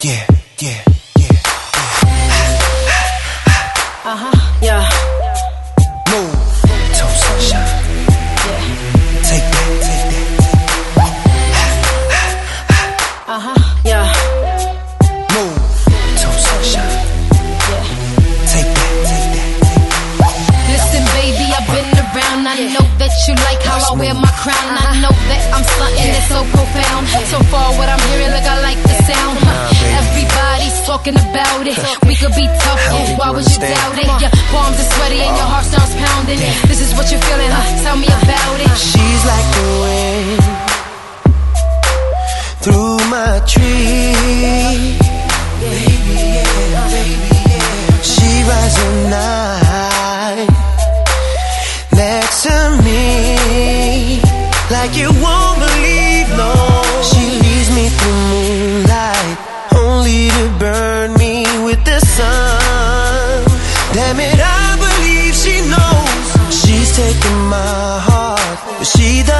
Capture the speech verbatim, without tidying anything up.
yeah, yeah, yeah, yeah. Uh huh, yeah. Move, Tone Sunshine. Yeah. Take that, take that. Uh huh, yeah. Move, Tone Sunshine. Yeah. Take that, take that. Listen, baby, I've been around. I know that you like how I wear my crown. I know that I'm something that's so profound. So far, what I'm hearing, look, I like the sound. Everybody's talking about it. We could be tough, why would you doubt it? Your palms are sweaty and your heart starts pounding. This is what you're feeling, huh? Tell me about it. She's like the wind through my tree. Baby, yeah, baby, yeah. She rides all night next to me, like you won't believe, no. She leads me through moonlight, only to burn me with the sun. Damn it, I believe she knows. She's taking my heart, but she doesn't.